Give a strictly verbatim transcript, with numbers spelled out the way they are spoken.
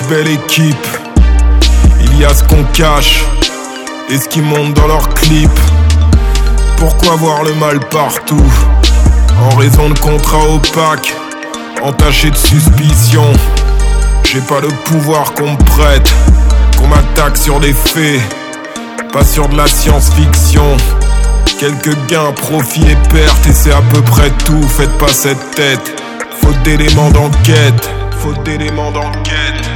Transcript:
belle équipe. Il y a ce qu'on cache et ce qui monte dans leurs clips. Pourquoi voir le mal partout? En raison de contrats opaques, entachés de suspicion. J'ai pas le pouvoir qu'on me prête, qu'on m'attaque sur des faits, pas sur de la science-fiction. Quelques gains, profits et pertes, et c'est à peu près tout. Faites pas cette tête, faute d'éléments d'enquête, faute d'éléments d'enquête.